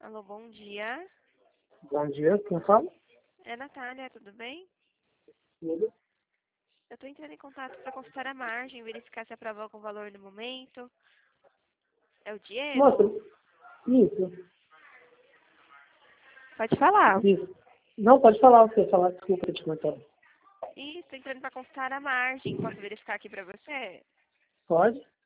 Alô, bom dia. Bom dia, quem fala? É Natália, tudo bem? Tudo. Eu estou entrando em contato para consultar a margem, verificar se aprovou com o valor no momento. É o Moça, Diego? isso, Pode falar. isso. Não, pode falar, você falar, desculpa te comentar. Isso, estou entrando para consultar a margem. Posso verificar aqui para você? Pode?